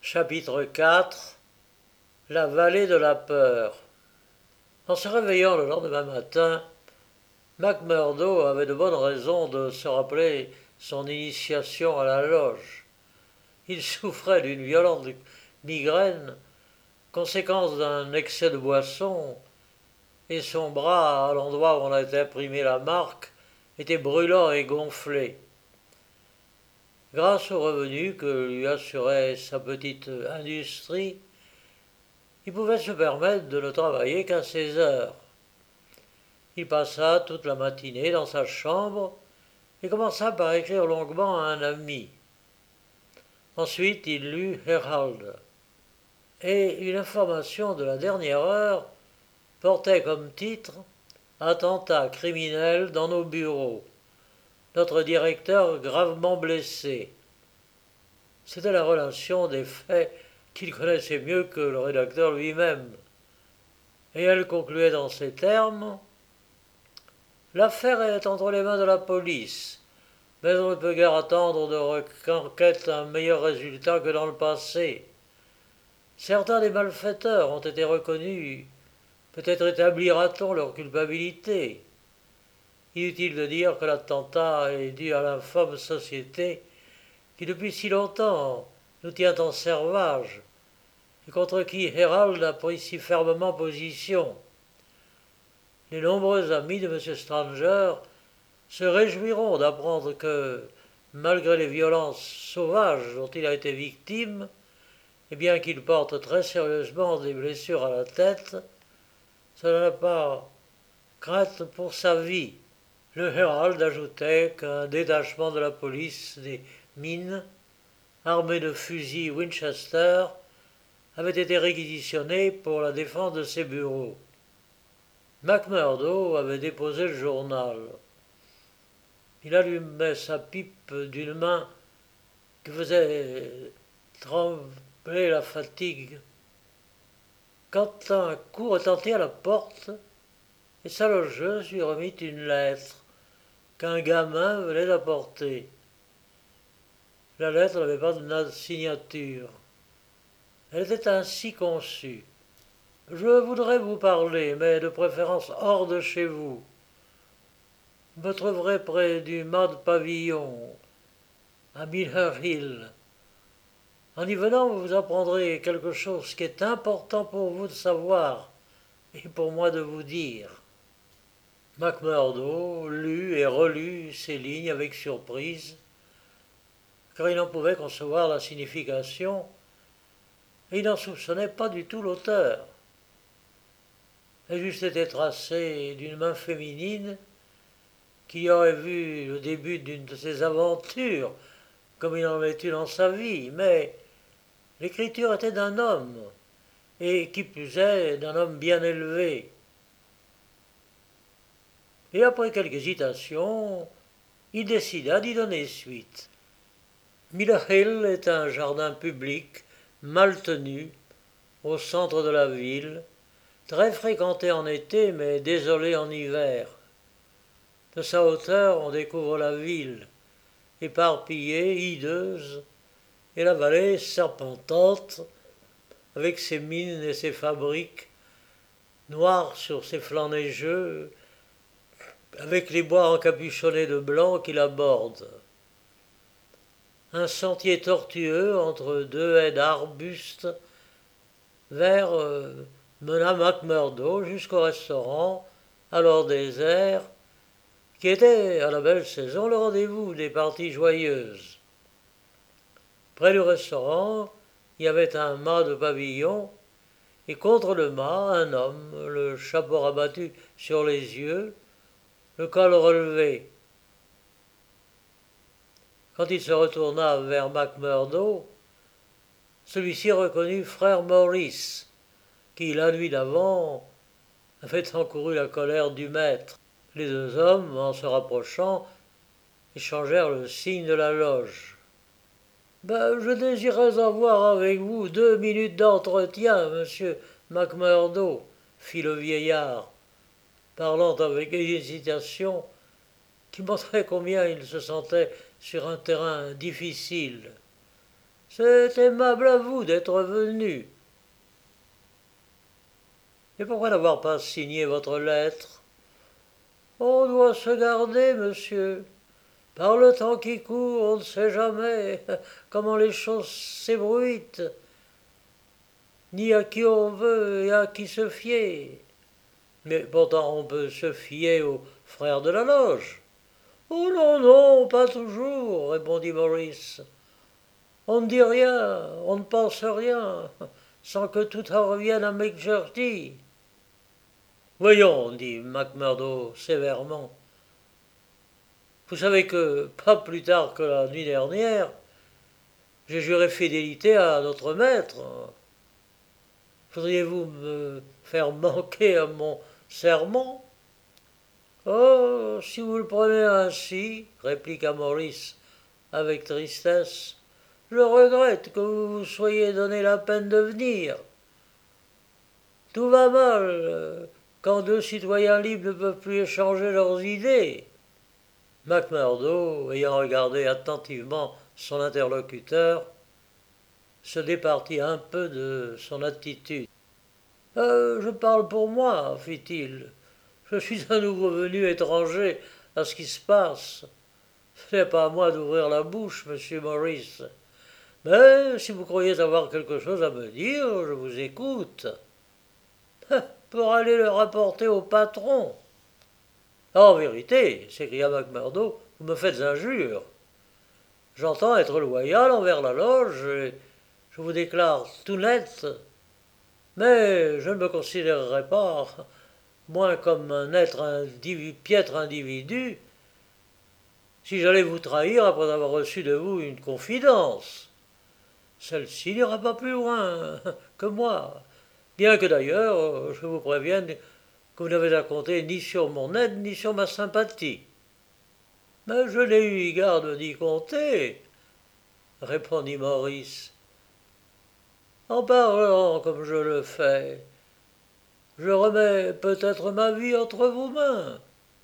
Chapitre 4. La vallée de la peur. En se réveillant le lendemain matin, McMurdo avait de bonnes raisons de se rappeler son initiation à la loge. Il souffrait d'une violente migraine, conséquence d'un excès de boisson, et son bras, à l'endroit où on avait imprimé la marque, était brûlant et gonflé. Grâce aux revenus que lui assurait sa petite industrie, il pouvait se permettre de ne travailler qu'à 16 heures. Il passa toute la matinée dans sa chambre et commença par écrire longuement à un ami. Ensuite, il lut Herald. Et une information de la dernière heure portait comme titre Attentat criminel dans nos bureaux. Notre directeur gravement blessé. C'était la relation des faits qu'il connaissait mieux que le rédacteur lui-même. Et elle concluait dans ces termes: l'affaire est entre les mains de la police, mais on ne peut guère attendre de requête un meilleur résultat que dans le passé. Certains des malfaiteurs ont été reconnus, peut-être établira-t-on leur culpabilité. Inutile de dire que l'attentat est dû à l'infâme société qui depuis si longtemps nous tient en servage et contre qui Herald a pris si fermement position. Les nombreux amis de M. Stranger se réjouiront d'apprendre que, malgré les violences sauvages dont il a été victime, et bien qu'il porte très sérieusement des blessures à la tête, cela n'a pas crainte pour sa vie. Le Herald ajoutait qu'un détachement de la police des mines, armé de fusils Winchester, avait été réquisitionné pour la défense de ses bureaux. McMurdo avait déposé le journal. Il allumait sa pipe d'une main qui faisait trembler la fatigue, quand un coup retentit à la porte et sa logeuse lui remit une lettre qu'un gamin venait d'apporter. La lettre n'avait pas de signature. Elle était ainsi conçue. Je voudrais vous parler, mais de préférence hors de chez vous. Vous me trouverez près du Mad Pavillon, à Miller Hill. En y venant, vous apprendrez quelque chose qui est important pour vous de savoir et pour moi de vous dire. McMurdo lut et relut ces lignes avec surprise, car il n'en pouvait concevoir la signification, et il n'en soupçonnait pas du tout l'auteur. Elles eussent été tracées d'une main féminine qui aurait vu le début d'une de ses aventures, comme il en avait eu dans sa vie, mais l'écriture était d'un homme, et qui plus est, d'un homme bien élevé. Et après quelques hésitations, il décida d'y donner suite. Miller Hill est un jardin public, mal tenu, au centre de la ville, très fréquenté en été, mais désolé en hiver. De sa hauteur, on découvre la ville, éparpillée, hideuse, et la vallée serpentante, avec ses mines et ses fabriques, noires sur ses flancs neigeux, avec les bois encapuchonnés de blanc qui la bordent. Un sentier tortueux entre deux haies d'arbustes vers mena McMurdo jusqu'au restaurant, alors désert, qui était, à la belle saison, le rendez-vous des parties joyeuses. Près du restaurant, il y avait un mât de pavillon, et contre le mât, un homme, le chapeau rabattu sur les yeux, le col relevé. Quand il se retourna vers McMurdo, celui-ci reconnut frère Maurice, qui, la nuit d'avant, avait encouru la colère du maître. Les deux hommes, en se rapprochant, échangèrent le signe de la loge. Je désirais avoir avec vous 2 minutes d'entretien, monsieur McMurdo, fit le vieillard, parlant avec hésitation, qui montrait combien il se sentait sur un terrain difficile. C'est aimable à vous d'être venu. Et pourquoi n'avoir pas signé votre lettre? On doit se garder, monsieur. Par le temps qui court, on ne sait jamais comment les choses s'ébruitent, ni à qui on veut et à qui se fier. Mais pourtant on peut se fier aux frères de la loge. Oh non, non, pas toujours, répondit Maurice. On ne dit rien, on ne pense rien, sans que tout en revienne à McGurty. Voyons, dit McMurdo sévèrement. Vous savez que, pas plus tard que la nuit dernière, j'ai juré fidélité à notre maître. Voudriez-vous me faire manquer à mon serment? Oh, si vous le prenez ainsi, répliqua Maurice avec tristesse, je regrette que vous vous soyez donné la peine de venir. Tout va mal quand deux citoyens libres ne peuvent plus échanger leurs idées. McMurdo, ayant regardé attentivement son interlocuteur, se départit un peu de son attitude. Je parle pour moi, fit-il. Je suis un nouveau venu étranger à ce qui se passe. Ce n'est pas à moi d'ouvrir la bouche, monsieur Maurice. Mais si vous croyez avoir quelque chose à me dire, je vous écoute. Pour aller le rapporter au patron. En vérité, s'écria McMurdo, vous me faites injure. J'entends être loyal envers la loge, et je vous déclare tout net, mais je ne me considérerai pas moins comme un piètre individu si j'allais vous trahir après avoir reçu de vous une confidence. Celle-ci n'ira pas plus loin que moi, bien que d'ailleurs je vous prévienne que vous n'avez à compter ni sur mon aide ni sur ma sympathie. Mais je n'ai eu garde d'y compter, répondit Maurice. En parlant comme je le fais, je remets peut-être ma vie entre vos mains.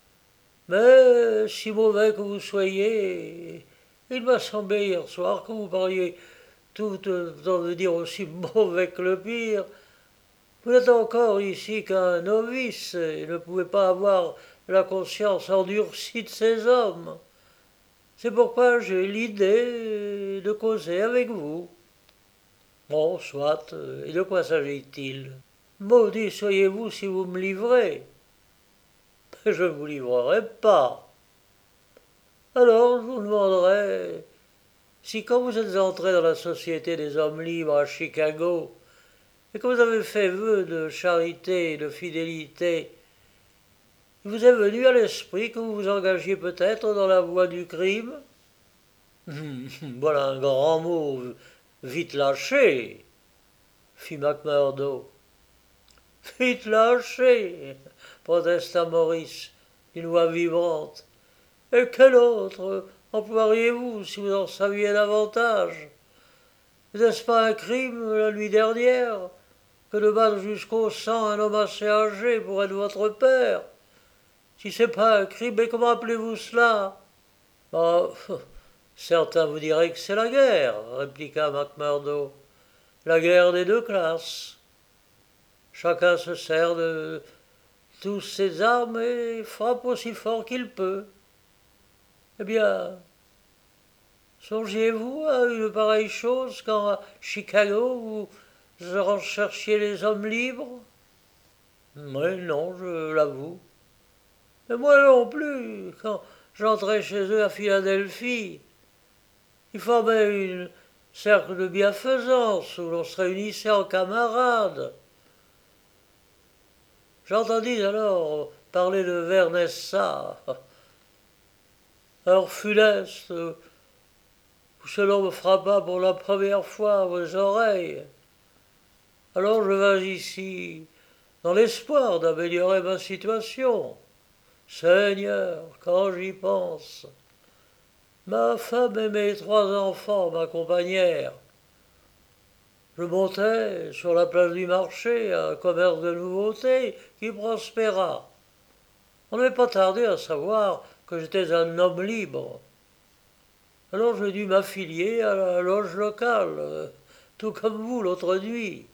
Mais si mauvais que vous soyez, il m'a semblé hier soir que vous parliez tout autant de dire aussi mauvais que le pire. Vous n'êtes encore ici qu'un novice et ne pouvez pas avoir la conscience endurcie de ces hommes. C'est pourquoi j'ai l'idée de causer avec vous. Bon, soit, et de quoi s'agit-il? Maudit soyez-vous si vous me livrez. Je ne vous livrerai pas. Alors je vous demanderai si quand vous êtes entré dans la Société des hommes libres à Chicago, et que vous avez fait vœu de charité et de fidélité, il vous est venu à l'esprit que vous vous engagiez peut-être dans la voie du crime? Voilà un grand mot vite lâché, fit McMurdo. Vite lâché, protesta Maurice, d'une voix vibrante. Et quel autre emploieriez-vous si vous en saviez davantage? N'est-ce pas un crime, la nuit dernière, que de battre jusqu'au sang un homme assez âgé pour être votre père? Si c'est pas un crime, mais comment appelez-vous cela? Ah, certains vous diraient que c'est la guerre, répliqua McMurdo. La guerre des deux classes. Chacun se sert de tous ses armes et frappe aussi fort qu'il peut. Eh bien, songiez-vous à une pareille chose quand à Chicago vous recherchiez les hommes libres? Mais non, je l'avoue. Et moi non plus, quand j'entrais chez eux à Philadelphie. Ils formaient un cercle de bienfaisance où l'on se réunissait en camarades. J'entendis alors parler de Vernessa, heure funeste où ce nom me frappa pour la première fois à vos oreilles. Alors je vins ici, dans l'espoir d'améliorer ma situation. Seigneur, quand j'y pense, ma femme et mes trois enfants m'accompagnèrent. Je montai sur la place du marché un commerce de nouveautés qui prospéra. On n'avait pas tardé à savoir que j'étais un homme libre. Alors j'ai dû m'affilier à la loge locale, tout comme vous l'autre nuit.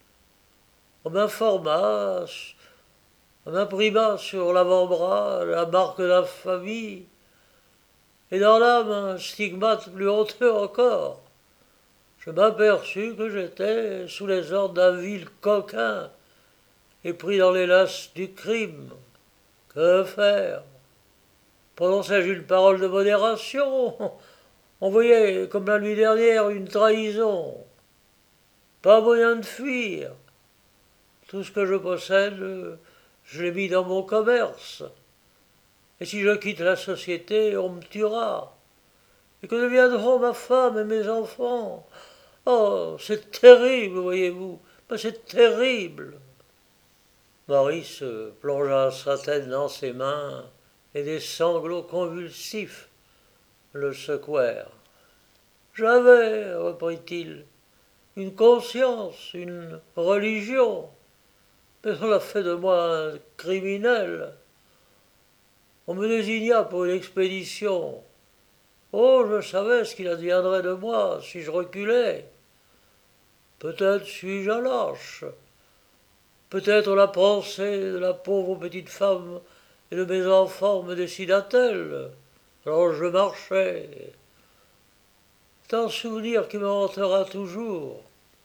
On m'imprima sur l'avant-bras la marque d'infamie, et dans l'âme un stigmate plus honteux encore. Je m'aperçus que j'étais sous les ordres d'un vil coquin et pris dans les lacs du crime. Que faire? Prononçai-je une parole de modération? On voyait, comme la nuit dernière, une trahison. Pas moyen de fuir. Tout ce que je possède, je l'ai mis dans mon commerce. Et si je quitte la société, on me tuera. Et que deviendront ma femme et mes enfants? Oh, c'est terrible, voyez-vous. Mais c'est terrible. Maurice plongea sa tête dans ses mains et des sanglots convulsifs le secouèrent. J'avais, reprit-il, une conscience, une religion, mais on a fait de moi un criminel. On me désigna pour une expédition. Oh, je savais ce qu'il adviendrait de moi si je reculais. Peut-être suis-je un lâche. Peut-être la pensée de la pauvre petite femme et de mes enfants me décida-t-elle. Alors je marchais. C'est un souvenir qui me hantera toujours.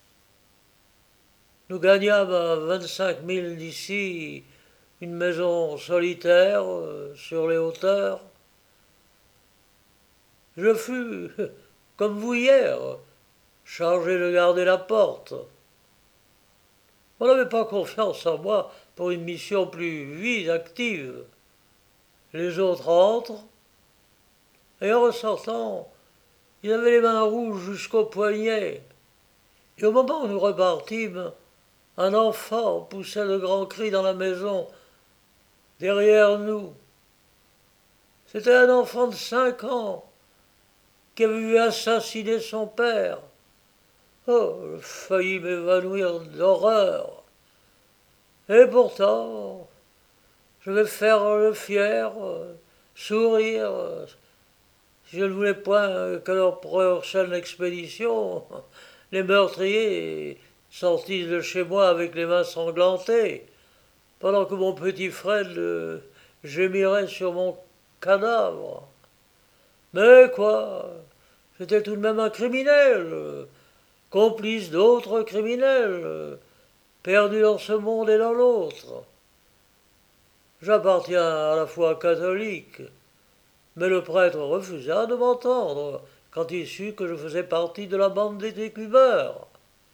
Nous gagnâmes à 25 milles d'ici une maison solitaire sur les hauteurs. Je fus, comme vous hier, chargé de garder la porte. On n'avait pas confiance en moi pour une mission plus vive, active. Les autres entrent, et en ressortant, ils avaient les mains rouges jusqu'aux poignets. Et au moment où nous repartîmes, un enfant poussait de grands cris dans la maison, derrière nous. C'était un enfant de 5 ans qui avait vu assassiner son père. Oh, je faillis m'évanouir d'horreur. Et pourtant, je vais faire le fier, sourire. Si je ne voulais point que leur prochaine expédition, les meurtriers sortissent de chez moi avec les mains sanglantées, pendant que mon petit Fred gémirait sur mon cadavre. Mais quoi? J'étais tout de même un criminel, complice d'autres criminels, perdu dans ce monde et dans l'autre. J'appartiens à la foi catholique, mais le prêtre refusa de m'entendre quand il sut que je faisais partie de la bande des décubeurs.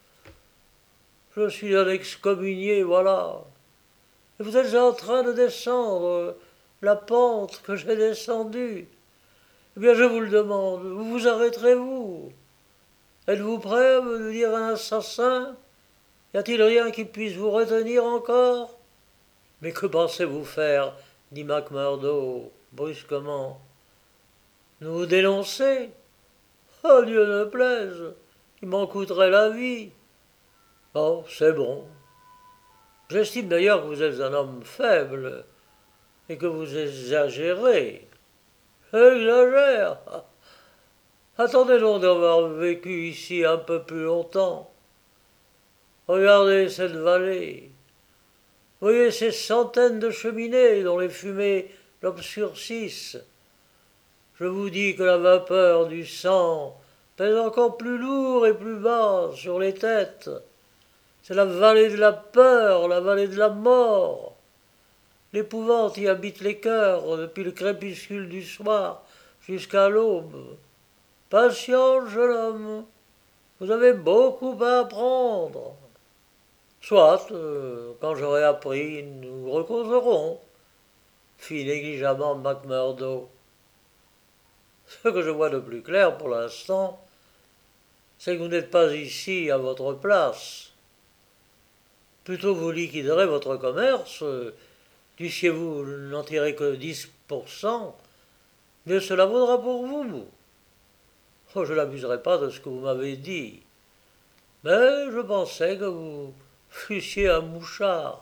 Je suis un excommunié, voilà. Et vous êtes en train de descendre la pente que j'ai descendue. Eh bien, je vous le demande, où vous arrêterez-vous? Êtes-vous prêt à me devenir un assassin? Y a-t-il rien qui puisse vous retenir encore? Mais que pensez-vous faire? Dit McMurdo brusquement. Nous vous dénoncer? Oh, Dieu ne plaise, il m'en coûterait la vie. Oh, c'est bon. J'estime d'ailleurs que vous êtes un homme faible et que vous exagérez. J'exagère. Attendez donc d'avoir vécu ici un peu plus longtemps. Regardez cette vallée. Voyez ces centaines de cheminées dont les fumées l'obscurcissent. Je vous dis que la vapeur du sang pèse encore plus lourd et plus bas sur les têtes. C'est la vallée de la peur, la vallée de la mort. L'épouvante y habite les cœurs depuis le crépuscule du soir jusqu'à l'aube. Patience, jeune homme, vous avez beaucoup à apprendre. Soit, quand j'aurai appris, nous recauserons, fit négligemment McMurdo. Ce que je vois de plus clair pour l'instant, c'est que vous n'êtes pas ici à votre place. Plutôt vous liquiderez votre commerce, dussiez-vous n'en tirer que 10%, mais cela vaudra pour vous. Oh, je n'abuserai pas de ce que vous m'avez dit, mais je pensais que vous fussiez un mouchard.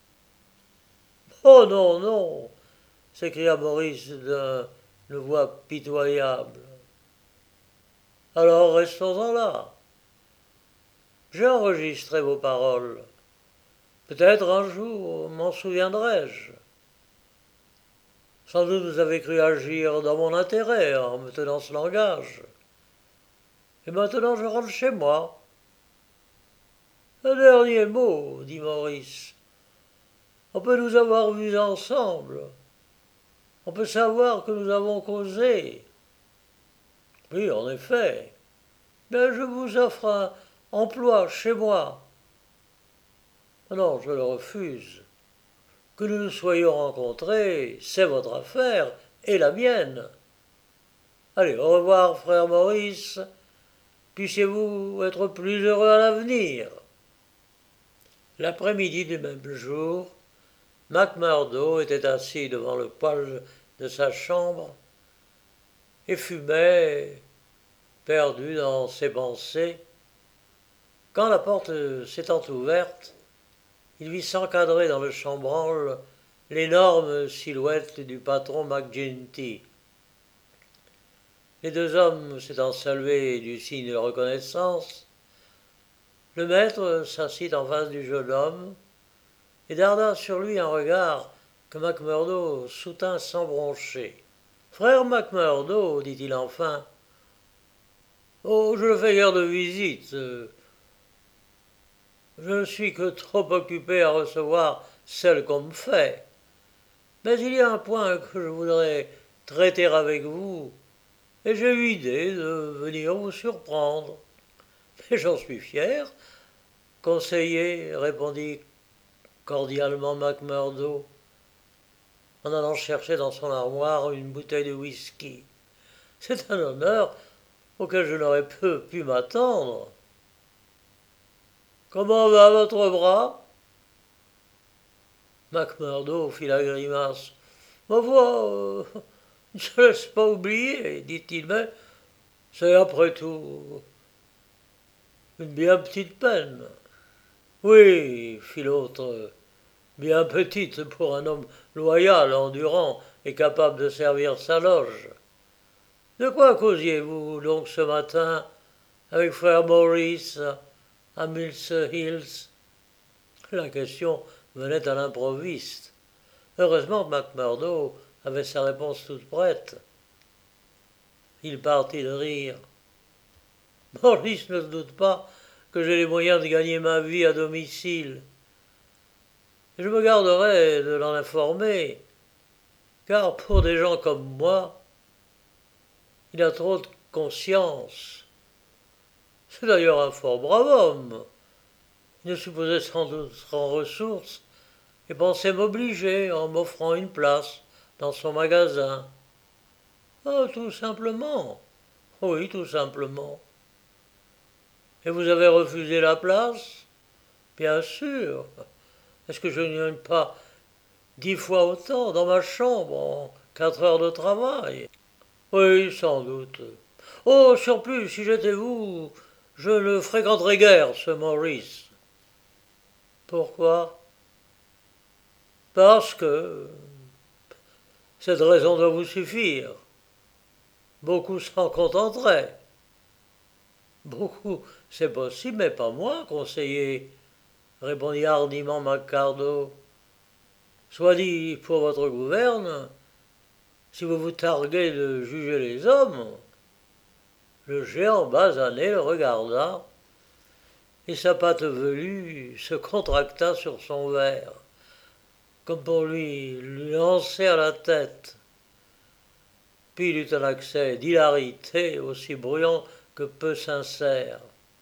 Oh non, non, s'écria Maurice d'une voix pitoyable. Alors restons-en là. J'ai enregistré vos paroles. Peut-être un jour m'en souviendrai-je. Sans doute vous avez cru agir dans mon intérêt en me tenant ce langage. Et maintenant je rentre chez moi. Un dernier mot, dit Maurice. On peut nous avoir vus ensemble. On peut savoir que nous avons causé. Oui, en effet. Mais je vous offre un emploi chez moi. Non, je le refuse. Que nous nous soyons rencontrés, c'est votre affaire et la mienne. Allez, au revoir, frère Maurice. Puissiez-vous être plus heureux à l'avenir. L'après-midi du même jour, McMurdo était assis devant le poêle de sa chambre et fumait, perdu dans ses pensées. Quand la porte s'étant ouverte, il vit s'encadrer dans le chambranle l'énorme silhouette du patron McGinty. Les deux hommes s'étant salués du signe de reconnaissance, le maître s'assit en face du jeune homme et darda sur lui un regard que McMurdo soutint sans broncher. Frère McMurdo, dit-il enfin, oh, je ne fais guère de visite. Je ne suis que trop occupé à recevoir celles qu'on me fait. Mais il y a un point que je voudrais traiter avec vous, et j'ai eu idée de venir vous surprendre. Mais j'en suis fier, conseiller, répondit cordialement McMurdo, en allant chercher dans son armoire une bouteille de whisky. C'est un honneur auquel je n'aurais peu pu m'attendre. Comment va votre bras? McMurdo fit la grimace. Ma foi, ne se laisse pas oublier, dit-il, mais c'est après tout une bien petite peine. Oui, fit l'autre, bien petite pour un homme loyal, endurant et capable de servir sa loge. De quoi causiez-vous donc ce matin avec frère Maurice à Mills Hills? La question venait à l'improviste. Heureusement, McMurdo avait sa réponse toute prête. Il partit de rire. Maurice ne se doute pas que j'ai les moyens de gagner ma vie à domicile. Je me garderai de l'en informer, car pour des gens comme moi, il a trop de conscience. C'est d'ailleurs un fort brave homme. Il ne supposait sans doute en ressources et pensait m'obliger en m'offrant une place dans son magasin. Ah, tout simplement. Oui, tout simplement. Et vous avez refusé la place? Bien sûr. Est-ce que je ne gagne pas 10 fois autant dans ma chambre en 4 heures de travail? Oui, sans doute. Oh, surplus, si j'étais vous, je ne fréquenterais guère ce Maurice. Pourquoi? Parce que cette raison doit vous suffire. Beaucoup s'en contenteraient. Beaucoup, c'est possible, mais pas moi, conseiller, répondit hardiment Maccardo. Soit dit pour votre gouverne, si vous vous targuez de juger les hommes. Le géant basané le regarda, et sa patte velue se contracta sur son verre, comme pour lui lancer à la tête. Puis il eut un accès d'hilarité aussi bruyant que peu sincère.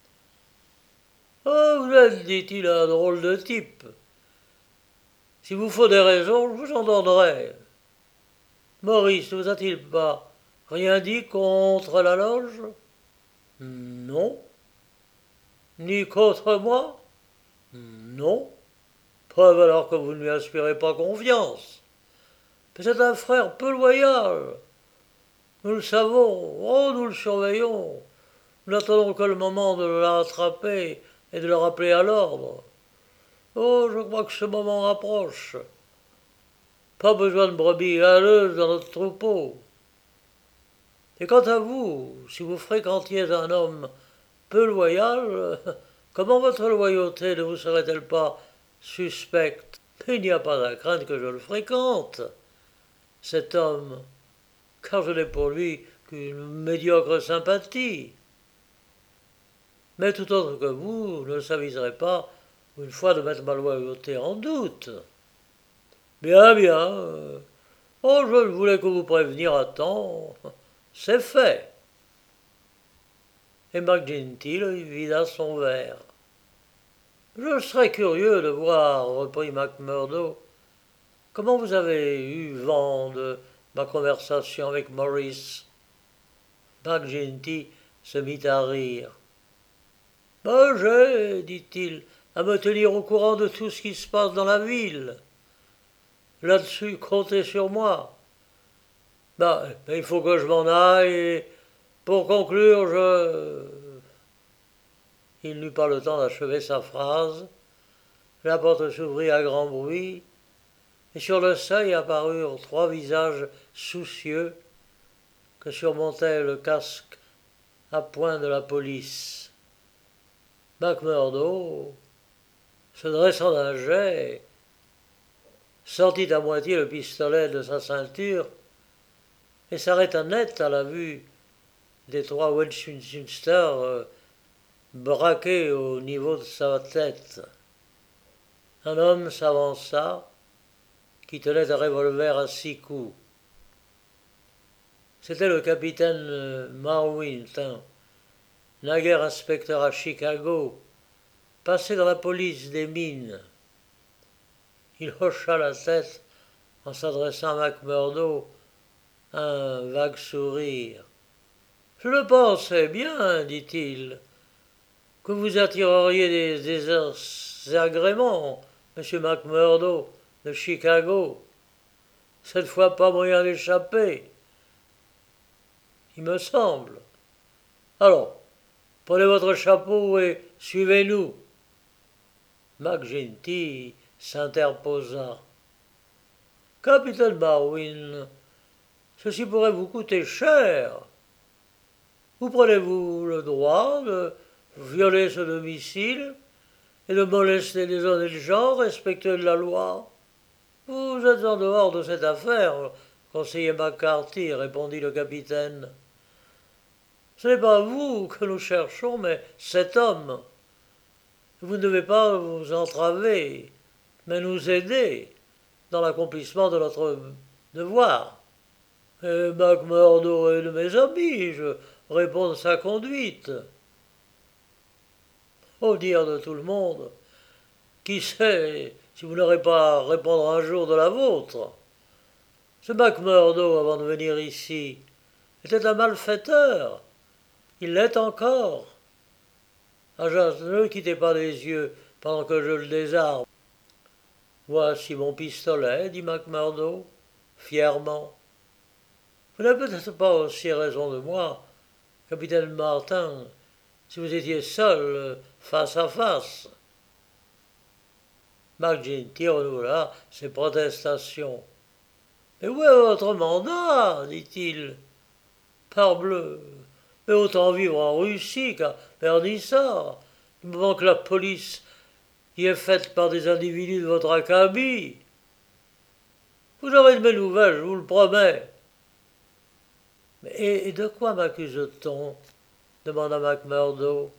Oh, vous êtes, dit-il, un drôle de type. S'il vous faut des raisons, je vous en donnerai. Maurice ne vous a-t-il pas rien dit contre la loge? Non. Ni contre moi? Non. Preuve alors que vous ne lui inspirez pas confiance. Mais c'est un frère peu loyal. Nous le savons, oh, nous le surveillons. Nous n'attendons que le moment de le rattraper et de le rappeler à l'ordre. Oh, je crois que ce moment approche. Pas besoin de brebis galeuses dans notre troupeau. Et quant à vous, si vous fréquentiez un homme peu loyal, comment votre loyauté ne vous serait-elle pas suspecte? Il n'y a pas à craindre que je le fréquente, cet homme, car je n'ai pour lui qu'une médiocre sympathie. Mais tout autre que vous ne s'aviserait pas, une fois, de mettre ma loyauté en doute. Bien, bien. Oh, je ne voulais que vous prévenir à temps. C'est fait. Et McGinty lui vida son verre. Je serais curieux de voir, reprit McMurdo, comment vous avez eu vent de ma conversation avec Maurice. McGinty se mit à rire. Ben, j'ai, dit-il, à me tenir au courant de tout ce qui se passe dans la ville. Là-dessus, comptez sur moi. Ben, il faut que je m'en aille, et pour conclure, Il n'eut pas le temps d'achever sa phrase. La porte s'ouvrit à grand bruit, et sur le seuil apparurent trois visages soucieux que surmontait le casque à poing de la police. McMurdo, se dressant d'un jet, sortit à moitié le pistolet de sa ceinture et s'arrêta net à la vue des trois Winchester braqués au niveau de sa tête. Un homme s'avança, qui tenait un revolver à 6 coups. C'était le capitaine Marwin, naguère inspecteur à Chicago, passé dans la police des mines. Il hocha la tête en s'adressant à McMurdo, un vague sourire. Je le pensais bien, dit-il, que vous attireriez des agréments, M. McMurdo, de Chicago. Cette fois, pas moyen d'échapper, il me semble. Alors, prenez votre chapeau et suivez-nous. McGinty s'interposa. Capitaine Marwin, ceci pourrait vous coûter cher. Où prenez-vous le droit de violer ce domicile et de molester des honnêtes gens respectueux de la loi? Vous êtes en dehors de cette affaire, conseiller McCarthy, répondit le capitaine. Ce n'est pas vous que nous cherchons, mais cet homme. Vous ne devez pas vous entraver, mais nous aider dans l'accomplissement de notre devoir. Et McMurdo est de mes amis, je réponds de sa conduite. Au dire de tout le monde, qui sait si vous n'aurez pas à répondre un jour de la vôtre. Ce McMurdo, avant de venir ici, était un malfaiteur. Il l'est encore. Agence, ne quittez pas les yeux pendant que je le désarme. Voici mon pistolet, dit McMurdo, fièrement. Vous n'avez peut-être pas aussi raison de moi, capitaine Martin, si vous étiez seul, face à face. McGinty renouvela ses protestations. Mais où est votre mandat, dit-il. Parbleu, mais autant vivre en Russie qu'à Pernissard, du moment que la police y est faite par des individus de votre acabit. Vous aurez de mes nouvelles, je vous le promets. Et de quoi m'accuse-t-on? Demanda McMurdo.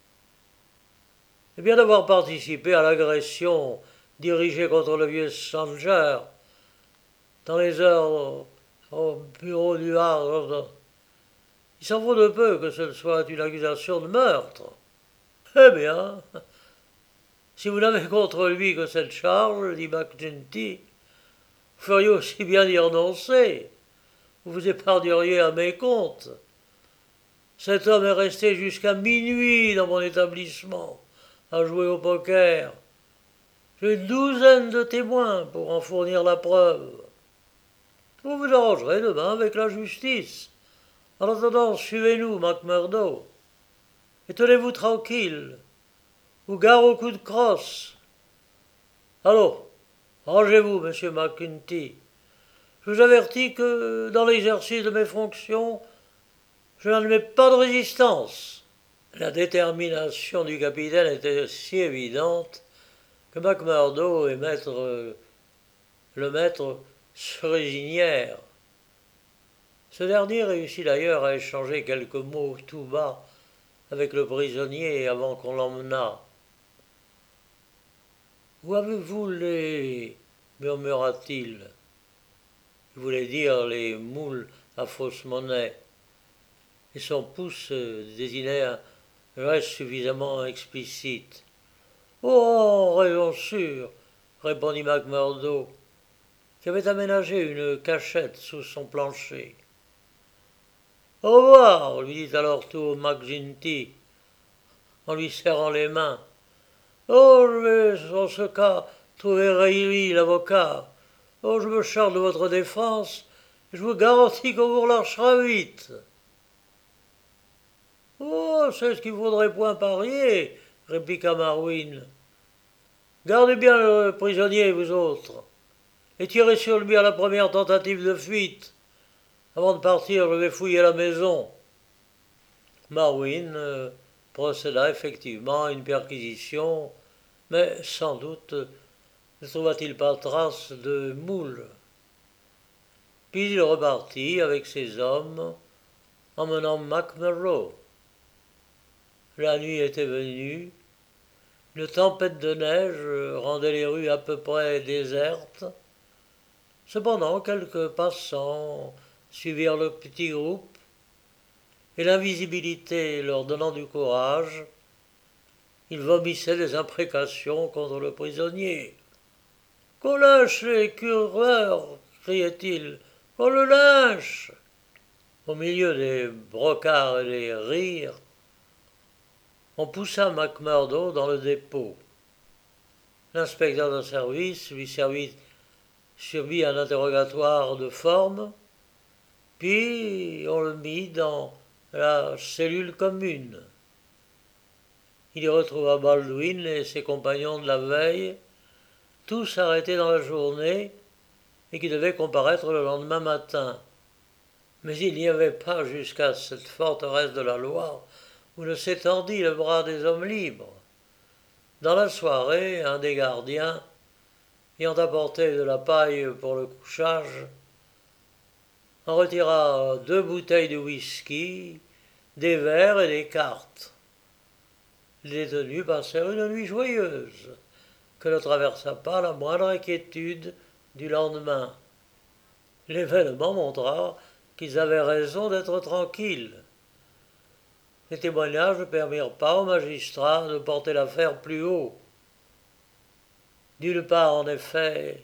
Eh bien d'avoir participé à l'agression dirigée contre le vieux Sanger dans les heures au bureau du Havre. Il s'en vaut de peu que ce soit une accusation de meurtre. Eh bien, si vous n'avez contre lui que cette charge, dit McGinty, vous feriez aussi bien y renoncer. Vous vous épargneriez à mes comptes. Cet homme est resté jusqu'à minuit dans mon établissement, à jouer au poker. J'ai une douzaine de témoins pour en fournir la preuve. Vous vous arrangerez demain avec la justice. En attendant, suivez-nous, McMurdo. Et tenez-vous tranquille, ou gare au coup de crosse. Allons, rangez-vous, monsieur McGinty. Je vous avertis que, dans l'exercice de mes fonctions, Je n'admets pas de résistance. La détermination du capitaine était si évidente que McMurdo et le maître se résignèrent. Ce dernier réussit d'ailleurs à échanger quelques mots tout bas avec le prisonnier avant qu'on l'emmenât. Où avez-vous les... murmura-t-il. Il voulait dire les moules à fausse monnaie, et son pouce désignait un geste suffisamment explicite. Oh, raison sûre, répondit McMurdo, qui avait aménagé une cachette sous son plancher. Au revoir, lui dit alors tout McGinty, en lui serrant les mains. Oh, je vais, en ce cas, trouver Reilly, l'avocat. Oh, je me charge de votre défense, et je vous garantis qu'on vous relâchera vite. Oh, c'est ce qu'il faudrait point parier, répliqua Marwin. Gardez bien le prisonnier, vous autres, et tirez sur lui à la première tentative de fuite. Avant de partir, je vais fouiller la maison. Marwin procéda effectivement à une perquisition, mais sans doute ne trouva-t-il pas trace de moule. Puis il repartit avec ses hommes, emmenant McMurdo. La nuit était venue, une tempête de neige rendait les rues à peu près désertes. Cependant, quelques passants suivirent le petit groupe, et l'invisibilité leur donnant du courage, ils vomissaient des imprécations contre le prisonnier. Qu'on lâche les cureurs, criait-il, qu'on le lâche. Au milieu des brocards et des rires, on poussa McMurdo dans le dépôt. L'inspecteur de service lui subit un interrogatoire de forme, puis on le mit dans la cellule commune. Il y retrouva Baldwin et ses compagnons de la veille, tous arrêtés dans la journée et qui devaient comparaître le lendemain matin. Mais il n'y avait pas jusqu'à cette forteresse de la loi où ne s'étendit le bras des hommes libres. Dans la soirée, un des gardiens, ayant apporté de la paille pour le couchage, en retira 2 bouteilles de whisky, des verres et des cartes. Les détenus passèrent une nuit joyeuse, que ne traversa pas la moindre inquiétude du lendemain. L'événement montra qu'ils avaient raison d'être tranquilles. Les témoignages ne permirent pas au magistrat de porter l'affaire plus haut. D'une part, en effet,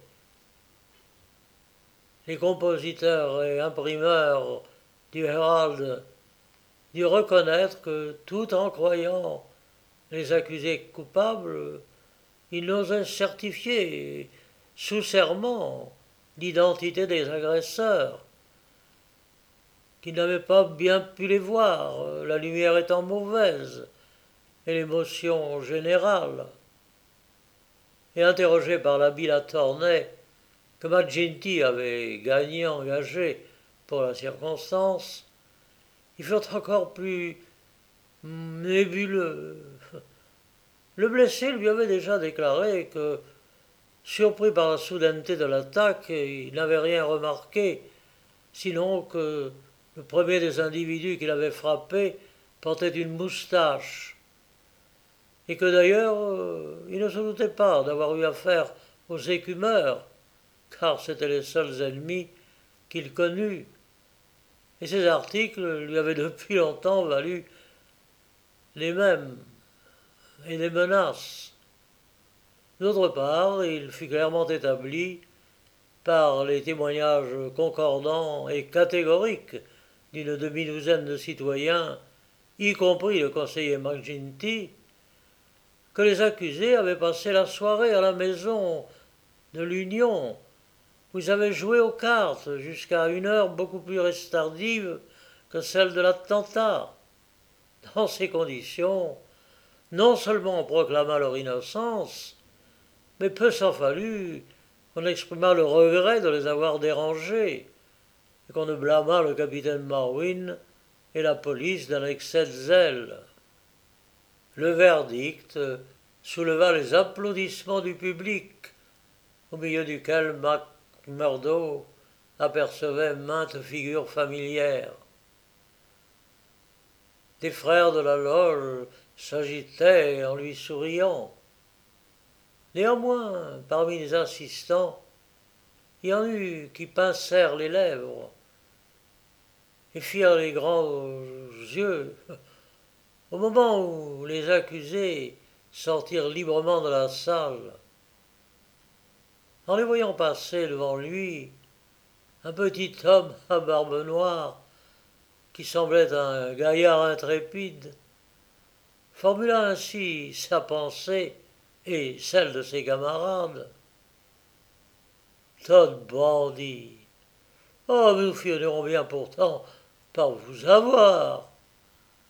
les compositeurs et imprimeurs du Herald durent reconnaître que, tout en croyant les accusés coupables, ils n'osaient certifier sous serment l'identité des agresseurs, qu'ils n'avaient pas bien pu les voir, la lumière étant mauvaise et l'émotion générale. Et interrogé par l'habile Attorney, que McGinty avait engagé pour la circonstance, ils furent encore plus nébuleux. Le blessé lui avait déjà déclaré que, surpris par la soudaineté de l'attaque, il n'avait rien remarqué, sinon que le premier des individus qui l'avait frappé portait une moustache, et que d'ailleurs il ne se doutait pas d'avoir eu affaire aux écumeurs, car c'étaient les seuls ennemis qu'il connût, et ces articles lui avaient depuis longtemps valu les mêmes et des menaces. D'autre part, il fut clairement établi, par les témoignages concordants et catégoriques d'une demi-douzaine de citoyens, y compris le conseiller McGinty, que les accusés avaient passé la soirée à la maison de l'Union, où ils avaient joué aux cartes jusqu'à une heure beaucoup plus tardive que celle de l'attentat. Dans ces conditions, non seulement on proclama leur innocence, mais peu s'en fallut qu'on exprimât le regret de les avoir dérangés, et qu'on ne blâmât le capitaine Marwin et la police d'un excès de zèle. Le verdict souleva les applaudissements du public, au milieu duquel Macmurdo apercevait maintes figures familières. Des frères de la loge s'agitaient en lui souriant. Néanmoins, parmi les assistants, il y en eut qui pincèrent les lèvres et firent les grands yeux au moment où les accusés sortirent librement de la salle. En les voyant passer devant lui, un petit homme à barbe noire, qui semblait un gaillard intrépide, formula ainsi sa pensée et celle de ses camarades. Tas de bandits! Oh, nous finirons bien pourtant par vous avoir!